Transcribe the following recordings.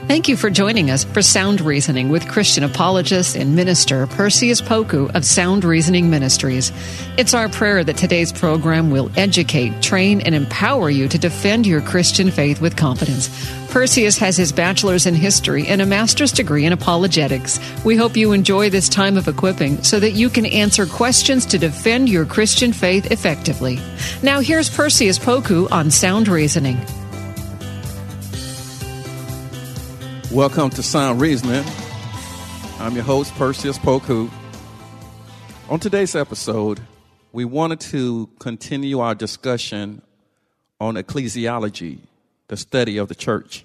Thank you for joining us for Sound Reasoning with Christian apologist and minister Perseus Poku of Sound Reasoning Ministries. It's our prayer that today's program will educate, train, and empower you to defend your Christian faith with confidence. Perseus has his bachelor's in history and a master's degree in apologetics. We hope you enjoy this time of equipping so that you can answer questions to defend your Christian faith effectively. Now here's Perseus Poku on Sound Reasoning. Welcome to Sound Reasoning. I'm your host, Perseus Poku. On today's episode, we wanted to continue our discussion on ecclesiology, the study of the church.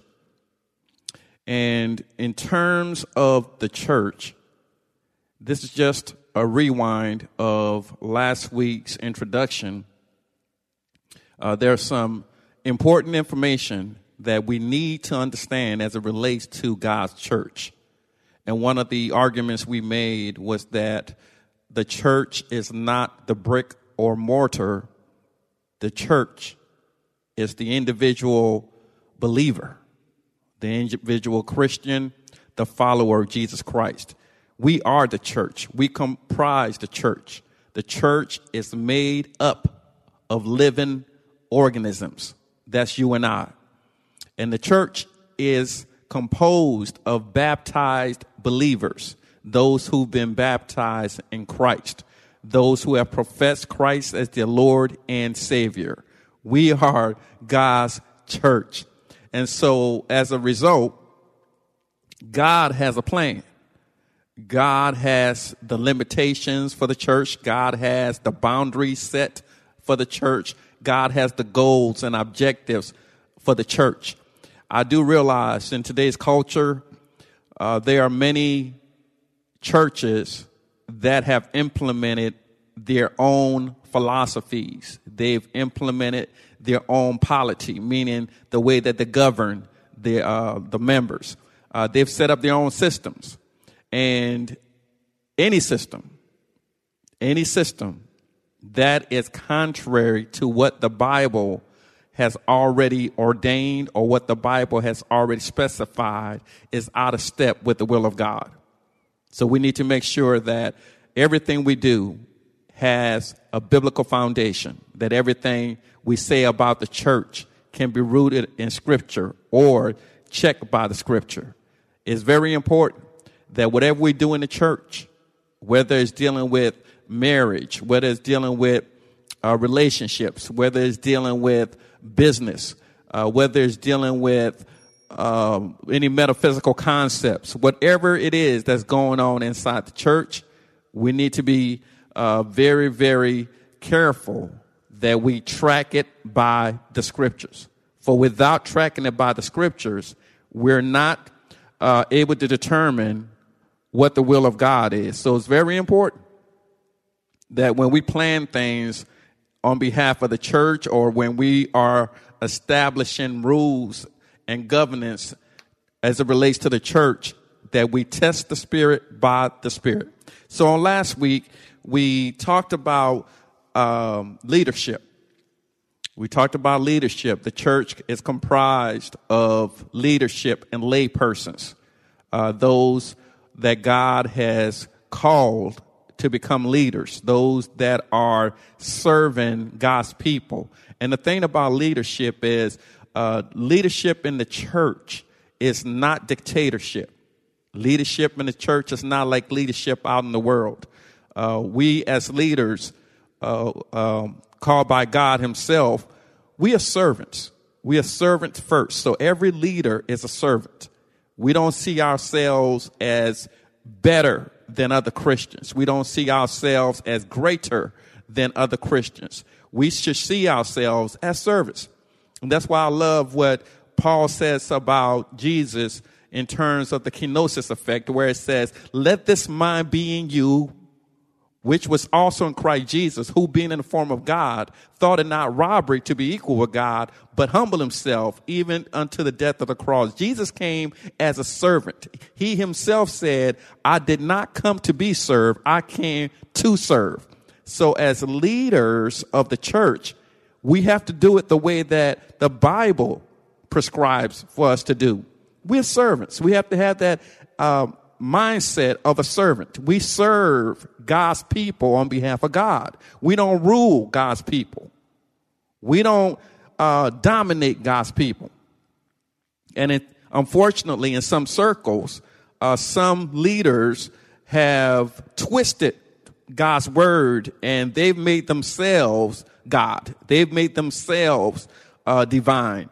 And in terms of the church, this is just a rewind of last week's introduction. There's some important information that we need to understand as it relates to God's church. And one of the arguments we made was that the church is not the brick or mortar. The church is the individual believer, the individual Christian, the follower of Jesus Christ. We are the church. We comprise the church. The church is made up of living organisms. That's you and I. And the church is composed of baptized believers, those who've been baptized in Christ, those who have professed Christ as their Lord and Savior. We are God's church. And so as a result, God has a plan. God has the limitations for the church. God has the boundaries set for the church. God has the goals and objectives for the church. I do realize in today's culture, there are many churches that have implemented their own philosophies. They've implemented their own polity, meaning the way that they govern the members. They've set up their own systems. And any system that is contrary to what the Bible has already ordained or what the Bible has already specified is out of step with the will of God. So we need to make sure that everything we do has a biblical foundation, that everything we say about the church can be rooted in Scripture or checked by the Scripture. It's very important that whatever we do in the church, whether it's dealing with marriage, whether it's dealing with relationships, whether it's dealing with business, whether it's dealing with any metaphysical concepts, whatever it is that's going on inside the church, we need to be very, very careful that we track it by the Scriptures. For without tracking it by the Scriptures, we're not able to determine what the will of God is. So it's very important that when we plan things on behalf of the church or when we are establishing rules and governance as it relates to the church, that we test the Spirit by the Spirit. So on last week, we talked about leadership. We talked about leadership. The church is comprised of leadership and lay persons, those that God has called to become leaders, those that are serving God's people. And the thing about leadership is leadership in the church is not dictatorship. Leadership in the church is not like leadership out in the world. We as leaders called by God himself, we are servants. We are servants first. So every leader is a servant. We don't see ourselves as better than other Christians. We don't see ourselves as greater than other Christians. We should see ourselves as servants. And that's why I love what Paul says about Jesus in terms of the kenosis effect, where it says, let this mind be in you, which was also in Christ Jesus, who being in the form of God, thought it not robbery to be equal with God, but humbled himself even unto the death of the cross. Jesus came as a servant. He himself said, I did not come to be served. I came to serve. So as leaders of the church, we have to do it the way that the Bible prescribes for us to do. We're servants. We have to have that mindset of a servant. We serve God's people on behalf of God. We don't rule God's people. We don't dominate God's people. And unfortunately, in some circles, some leaders have twisted God's word, and they've made themselves God. They've made themselves divine.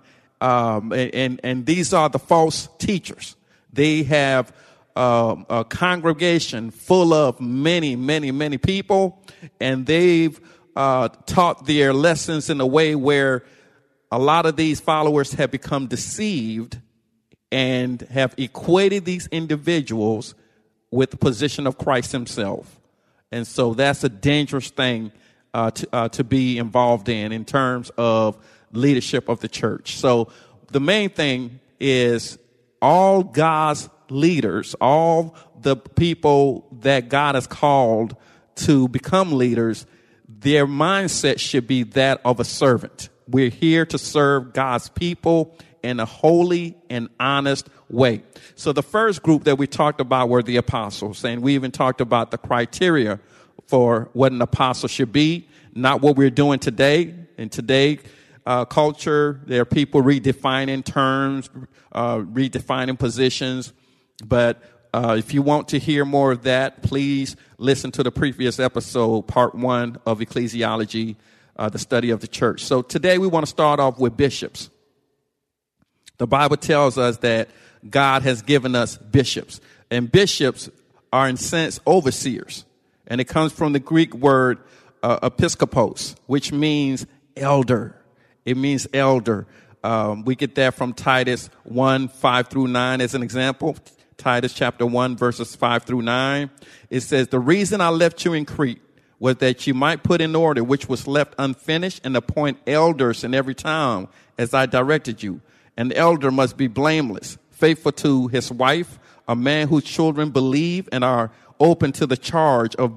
And these are the false teachers. They have a congregation full of many, many, many people, and they've taught their lessons in a way where a lot of these followers have become deceived and have equated these individuals with the position of Christ himself. And so that's a dangerous thing to be involved in terms of leadership of the church. So the main thing is all God's leaders, all the people that God has called to become leaders, their mindset should be that of a servant. We're here to serve God's people in a holy and honest way. So the first group that we talked about were the apostles, and we even talked about the criteria for what an apostle should be, not what we're doing today. In today's culture, there are people redefining terms, redefining positions. But if you want to hear more of that, please listen to the previous episode, part 1 of Ecclesiology, the study of the church. So today we want to start off with bishops. The Bible tells us that God has given us bishops, and bishops are in sense overseers, and it comes from the Greek word episkopos, which means elder. It means elder. We get that from Titus 1:5-9 as an example. Titus chapter 1 verses 5-9. It says, "The reason I left you in Crete was that you might put in order which was left unfinished and appoint elders in every town as I directed you. An elder must be blameless, faithful to his wife, a man whose children believe and are open to the charge of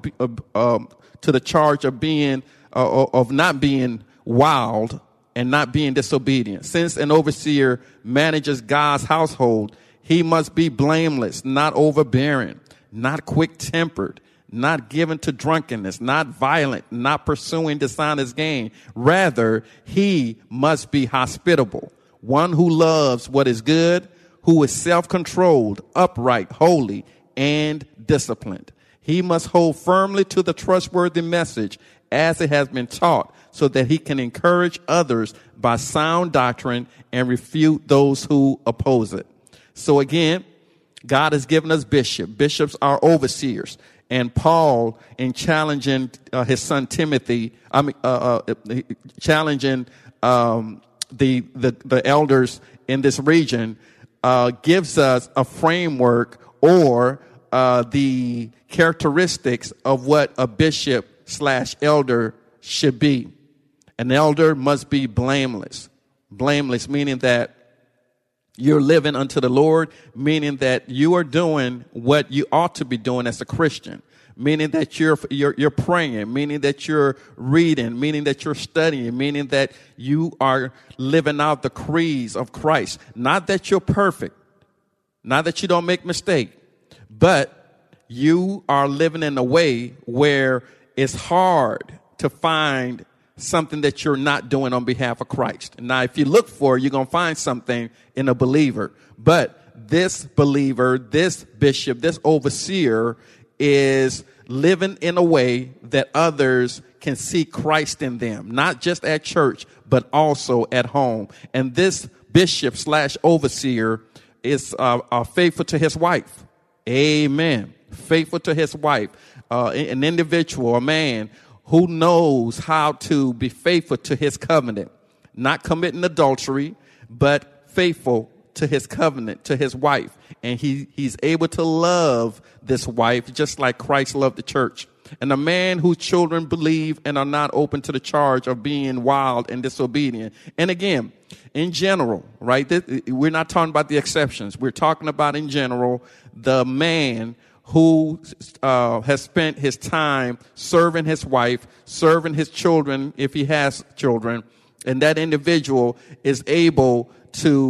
being of not being wild and not being disobedient. Since an overseer manages God's household, he must be blameless, not overbearing, not quick-tempered, not given to drunkenness, not violent, not pursuing dishonest gain. Rather, he must be hospitable, one who loves what is good, who is self-controlled, upright, holy, and disciplined. He must hold firmly to the trustworthy message as it has been taught, so that he can encourage others by sound doctrine and refute those who oppose it." So again, God has given us bishops. Bishops are overseers. And Paul, in challenging his son Timothy, challenging the elders in this region, gives us a framework or the characteristics of what a bishop/elder should be. An elder must be blameless. Blameless meaning that you're living unto the Lord, meaning that you are doing what you ought to be doing as a Christian, meaning that you're praying, meaning that you're reading, meaning that you're studying, meaning that you are living out the creeds of Christ. Not that you're perfect, not that you don't make mistakes, but you are living in a way where it's hard to find something that you're not doing on behalf of Christ. Now, if you look for it, you're going to find something in a believer. But this believer, this bishop, this overseer is living in a way that others can see Christ in them, not just at church, but also at home. And this bishop/overseer is faithful to his wife. Amen. Faithful to his wife. An individual, a man who knows how to be faithful to his covenant, not committing adultery, but faithful to his covenant, to his wife. And he's able to love this wife just like Christ loved the church. And a man whose children believe and are not open to the charge of being wild and disobedient. And again, in general, right, we're not talking about the exceptions. We're talking about in general, the man who has spent his time serving his wife, serving his children if he has children, and that individual is able to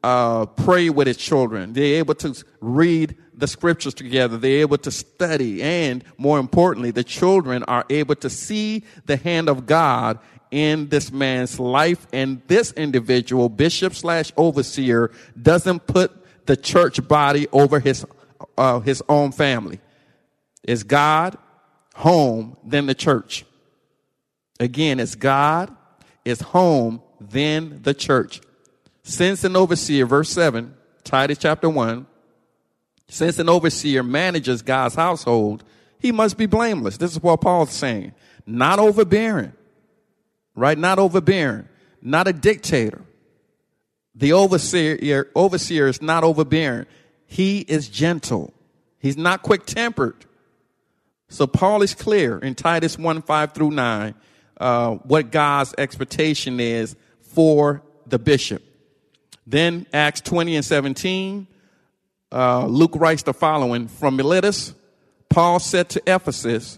pray with his children. They're able to read the scriptures together. They're able to study. And more importantly, the children are able to see the hand of God in this man's life. And this individual, bishop/overseer, doesn't put the church body over his own family. It's God, home, then the church. Again, it's God, it's home, then the church. Since an overseer, verse 7, Titus chapter 1, since an overseer manages God's household, he must be blameless. This is what Paul's saying. Not overbearing, right? Not overbearing, not a dictator. The overseer is not overbearing. He is gentle. He's not quick-tempered. So Paul is clear in Titus 1:5-9 what God's expectation is for the bishop. Then Acts 20:17, Luke writes the following: from Miletus, Paul sent to Ephesus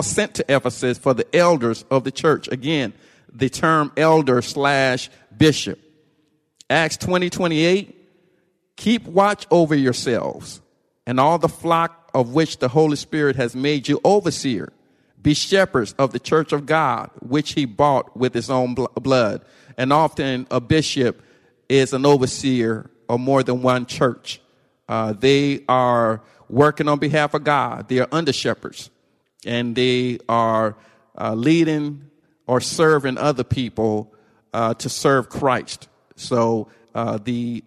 for the elders of the church. Again, the term elder/bishop. Acts 20:28, keep watch over yourselves and all the flock of which the Holy Spirit has made you overseer. Be shepherds of the church of God, which he bought with his own blood. And often a bishop is an overseer of more than one church. They are working on behalf of God. They are under shepherds, and they are leading or serving other people to serve Christ. So the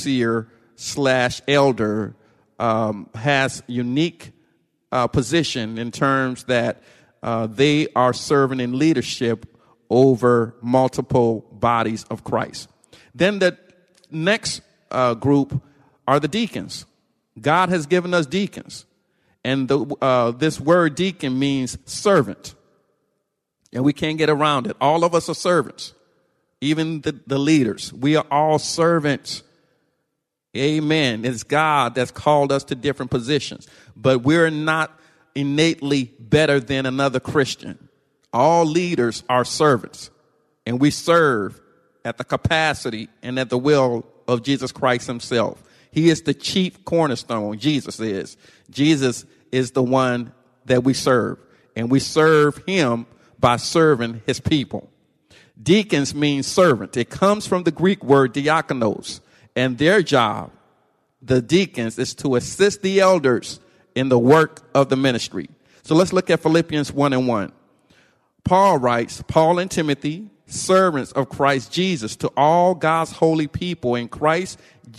overseer/elder has unique position in terms that they are serving in leadership over multiple bodies of Christ. Then the next group are the deacons. God has given us deacons. And this word deacon means servant. And we can't get around it. All of us are servants. Even the leaders. We are all servants. Amen. It's God that's called us to different positions. But we're not innately better than another Christian. All leaders are servants. And we serve at the capacity and at the will of Jesus Christ himself. He is the chief cornerstone. Jesus is. Jesus is the one that we serve. And we serve him by serving his people. Deacons mean servant. It comes from the Greek word diakonos. And their job, the deacons, is to assist the elders in the work of the ministry. So let's look at Philippians 1:1. Paul writes, Paul and Timothy, servants of Christ Jesus, to all God's holy people in Christ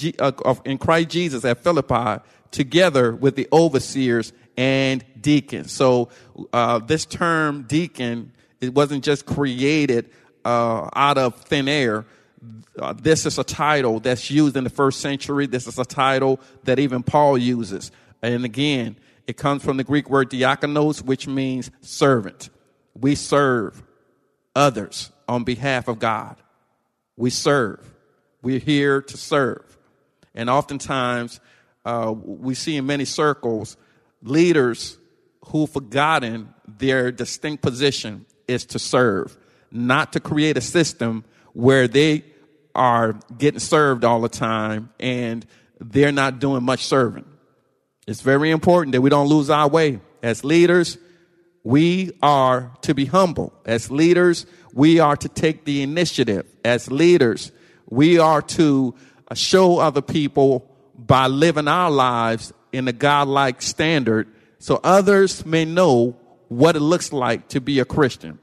Jesus at Philippi, together with the overseers and deacons. So this term deacon, it wasn't just created out of thin air. This is a title that's used in the first century. This is a title that even Paul uses. And again, it comes from the Greek word diakonos, which means servant. We serve others on behalf of God. We serve. We're here to serve. And oftentimes, we see in many circles, leaders who've forgotten their distinct position is to serve, not to create a system where they are getting served all the time and they're not doing much serving. It's very important that we don't lose our way. As leaders, we are to be humble. As leaders, we are to take the initiative. As leaders, we are to show other people by living our lives in a godlike standard so others may know what it looks like to be a Christian.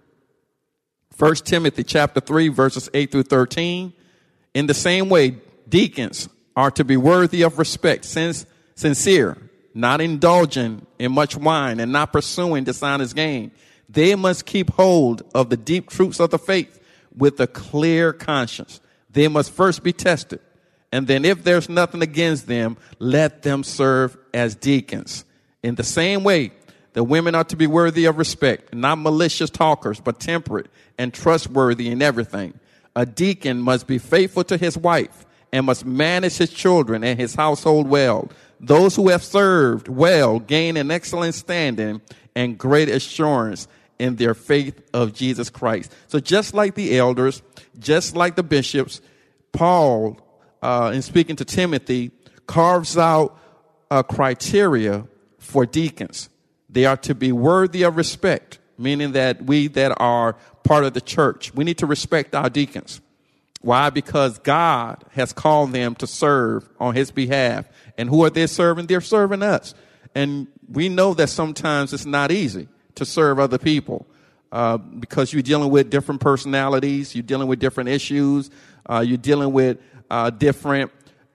1 Timothy chapter 3, verses 8-13. In the same way, deacons are to be worthy of respect, sincere, not indulging in much wine and not pursuing dishonest gain. They must keep hold of the deep truths of the faith with a clear conscience. They must first be tested. And then if there's nothing against them, let them serve as deacons. In the same way, the women are to be worthy of respect, not malicious talkers, but temperate and trustworthy in everything. A deacon must be faithful to his wife and must manage his children and his household well. Those who have served well gain an excellent standing and great assurance in their faith of Jesus Christ. So just like the elders, just like the bishops, Paul in speaking to Timothy, carves out a criteria for deacons. They are to be worthy of respect, meaning that we that are part of the church, we need to respect our deacons. Why? Because God has called them to serve on his behalf. And who are they serving? They're serving us. And we know that sometimes it's not easy to serve other people because you're dealing with different personalities, you're dealing with different issues, you're dealing with different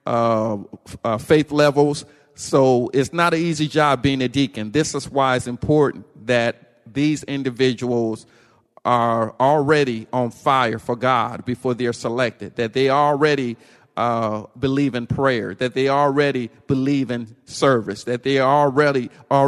faith levels. So it's not an easy job being a deacon. This is why it's important that these individuals are already on fire for God before they're selected, that they already believe in prayer, that they already believe in service, that they already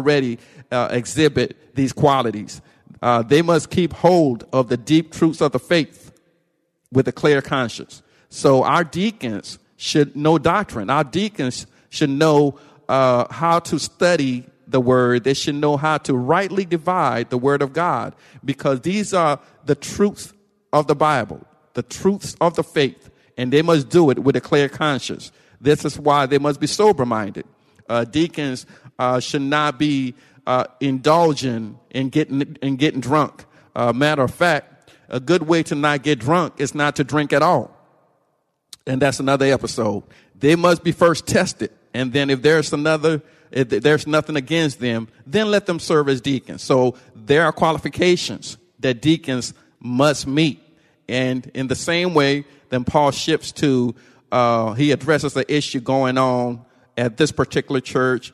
exhibit these qualities. They must keep hold of the deep truths of the faith with a clear conscience. So our deacons should know doctrine. Our deacons should know how to study the word. They should know how to rightly divide the word of God, because these are the truths of the Bible, the truths of the faith, and they must do it with a clear conscience. This is why they must be sober-minded. Deacons should not be indulging in getting drunk. Matter of fact, a good way to not get drunk is not to drink at all. And that's another episode. They must be first tested. And then if there's nothing against them, then let them serve as deacons. So there are qualifications that deacons must meet. And in the same way, then Paul shifts to, he addresses the issue going on at this particular church,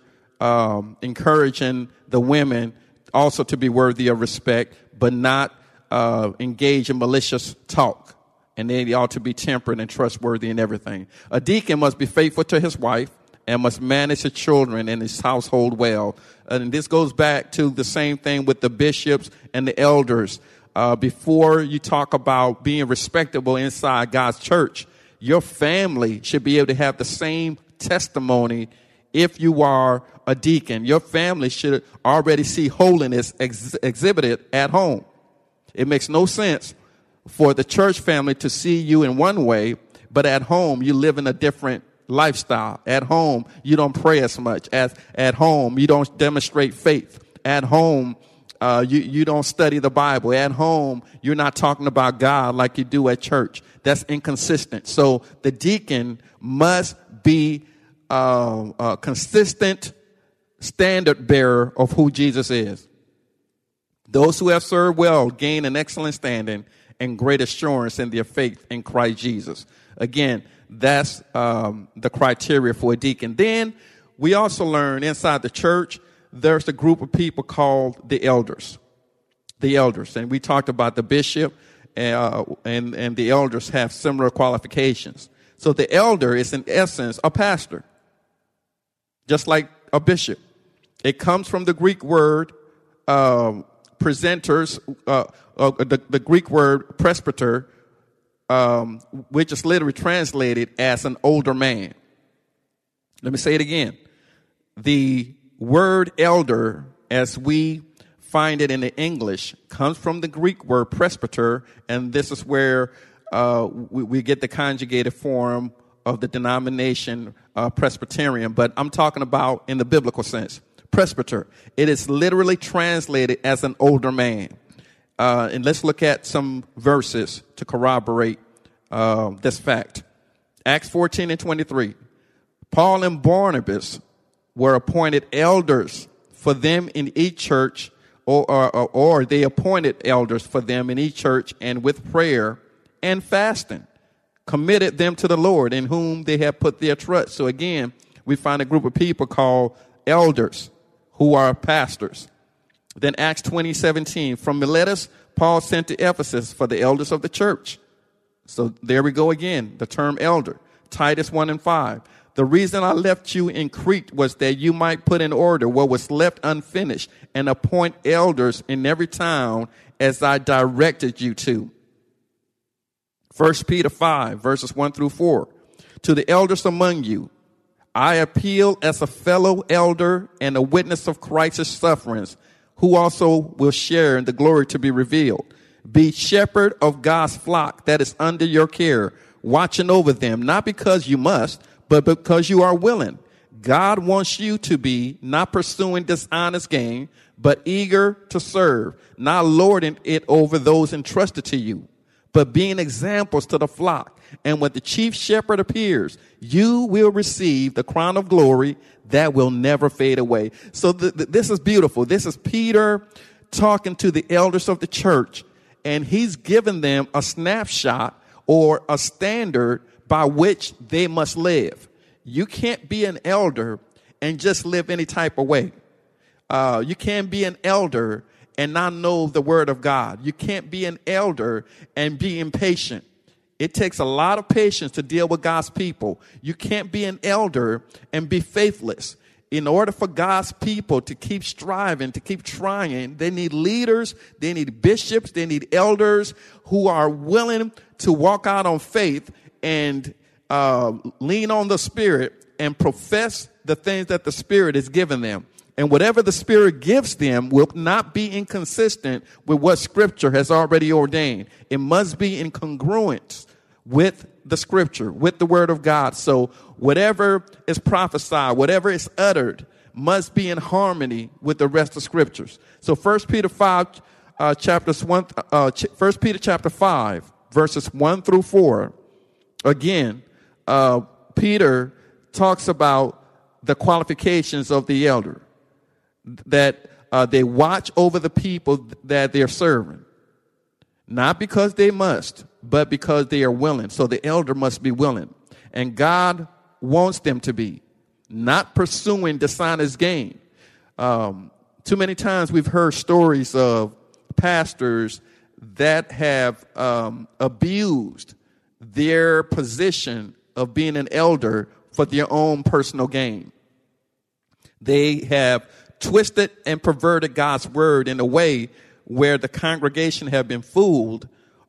encouraging the women also to be worthy of respect, but not engage in malicious talk. And they ought to be temperate and trustworthy in everything. A deacon must be faithful to his wife and must manage the children and his household well. And this goes back to the same thing with the bishops and the elders. Before you talk about being respectable inside God's church, your family should be able to have the same testimony if you are a deacon. Your family should already see holiness exhibited at home. It makes no sense for the church family to see you in one way, but at home you live in a different lifestyle. At home, you don't pray as much. At home, you don't demonstrate faith. At home, you don't study the Bible. At home, you're not talking about God like you do at church. That's inconsistent. So the deacon must be a consistent standard bearer of who Jesus is. Those who have served well gain an excellent standing and great assurance in their faith in Christ Jesus. Again, that's the criteria for a deacon. Then we also learn inside the church, there's a group of people called the elders. The elders. And we talked about the bishop and the elders have similar qualifications. So the elder is in essence a pastor, just like a bishop. It comes from the Greek word presenters, the Greek word presbyter, which is literally translated as an older man. Let me say it again. The word elder, as we find it in the English, comes from the Greek word presbyter, and this is where we get the conjugated form of the denomination Presbyterian, but I'm talking about in the biblical sense. Presbyter. It is literally translated as an older man. And let's look at some verses to corroborate this fact. Acts 14:23. Paul and Barnabas were appointed elders for them in each church, or they appointed elders for them in each church, and with prayer and fasting committed them to the Lord, in whom they have put their trust. So again, we find a group of people called elders who are pastors. Then Acts 20:17, from Miletus, Paul sent to Ephesus for the elders of the church. So there we go again, the term elder. Titus 1:5. The reason I left you in Crete was that you might put in order what was left unfinished and appoint elders in every town as I directed you to. 1 Peter 5, verses 1-4. To the elders among you, I appeal as a fellow elder and a witness of Christ's sufferings, who also will share in the glory to be revealed. Be shepherd of God's flock that is under your care, watching over them, not because you must, but because you are willing. God wants you to be not pursuing dishonest gain, but eager to serve, not lording it over those entrusted to you, but being examples to the flock. And when the chief shepherd appears, you will receive the crown of glory that will never fade away. So this is beautiful. This is Peter talking to the elders of the church, and he's given them a snapshot or a standard by which they must live. You can't be an elder and just live any type of way. You can't be an elder and not know the word of God. You can't be an elder and be impatient. It takes a lot of patience to deal with God's people. You can't be an elder and be faithless. In order for God's people to keep striving, to keep trying, they need leaders, they need bishops, they need elders who are willing to walk out on faith and lean on the Spirit and profess the things that the Spirit has given them. And whatever the Spirit gives them will not be inconsistent with what Scripture has already ordained. It must be in congruence with the Scripture, with the Word of God. So whatever is prophesied, whatever is uttered, must be in harmony with the rest of Scriptures. So 1 Peter 5, chapter 5, verses 1 through 4. Again, Peter talks about the qualifications of the elder, that they watch over the people that they're serving, not because they must, but because they are willing. So the elder must be willing, and God wants them to be, not pursuing dishonest gain. Too many times we've heard stories of pastors that have abused their position of being an elder for their own personal gain. They have twisted and perverted God's word in a way where the congregation have been fooled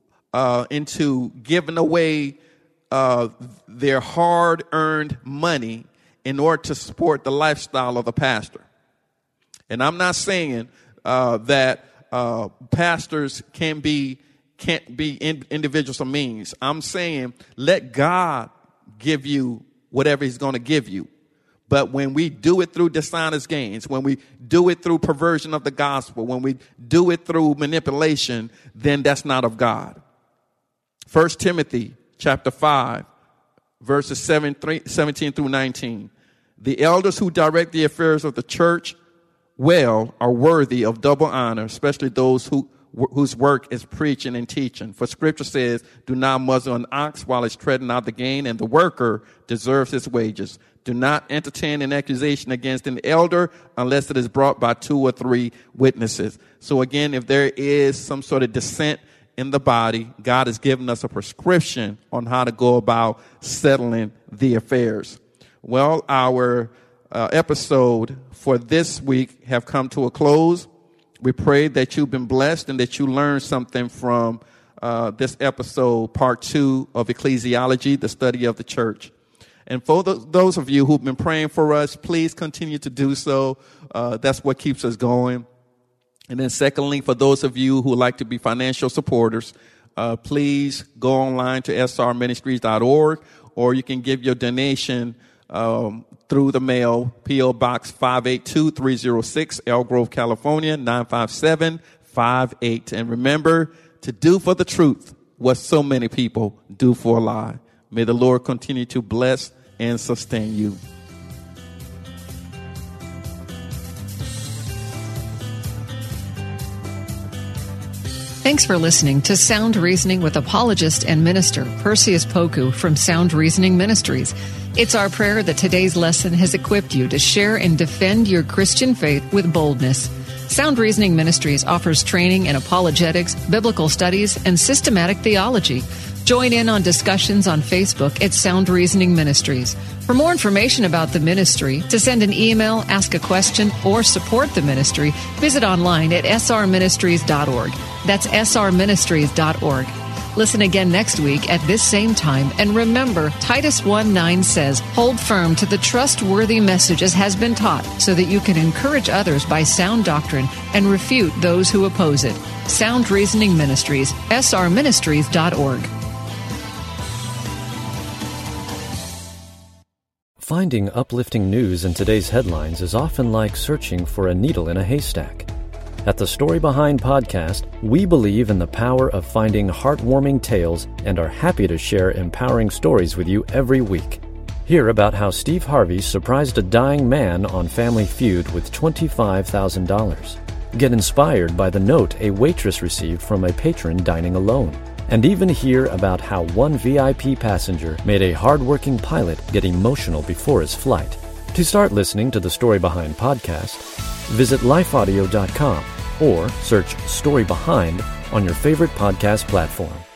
into giving away their hard-earned money in order to support the lifestyle of the pastor. And I'm not saying that pastors can't be individuals of means. I'm saying let God give you whatever he's going to give you. But when we do it through dishonest gains, when we do it through perversion of the gospel, when we do it through manipulation, then that's not of God. 1 Timothy chapter 5, verses 17 through 19. The elders who direct the affairs of the church well are worthy of double honor, especially those whose work is preaching and teaching. For Scripture says, do not muzzle an ox while it's treading out the grain, and the worker deserves his wages. Do not entertain an accusation against an elder unless it is brought by 2 or 3 witnesses. So again, if there is some sort of dissent in the body, God has given us a prescription on how to go about settling the affairs. Well, our episode for this week have come to a close. We pray that you've been blessed and that you learned something from this episode, part 2 of Ecclesiology, the study of the church. And for those of you who've been praying for us, please continue to do so. That's what keeps us going. And then secondly, for those of you who would like to be financial supporters, please go online to srministries.org, or you can give your donation through the mail, P.O. Box 582306, Elk Grove, California, 95758. And remember to do for the truth what so many people do for a lie. May the Lord continue to bless and sustain you. Thanks for listening to Sound Reasoning with apologist and minister Perseus Poku from Sound Reasoning Ministries. It's our prayer that today's lesson has equipped you to share and defend your Christian faith with boldness. Sound Reasoning Ministries offers training in apologetics, biblical studies, and systematic theology. Join in on discussions on Facebook at Sound Reasoning Ministries. For more information about the ministry, to send an email, ask a question, or support the ministry, visit online at srministries.org. That's srministries.org. Listen again next week at this same time. And remember, Titus 1:9 says, hold firm to the trustworthy message as has been taught, so that you can encourage others by sound doctrine and refute those who oppose it. Sound Reasoning Ministries, srministries.org. Finding uplifting news in today's headlines is often like searching for a needle in a haystack. At the Story Behind podcast, we believe in the power of finding heartwarming tales and are happy to share empowering stories with you every week. Hear about how Steve Harvey surprised a dying man on Family Feud with $25,000. Get inspired by the note a waitress received from a patron dining alone. And even hear about how one VIP passenger made a hardworking pilot get emotional before his flight. To start listening to the Story Behind podcast, visit lifeaudio.com or search Story Behind on your favorite podcast platform.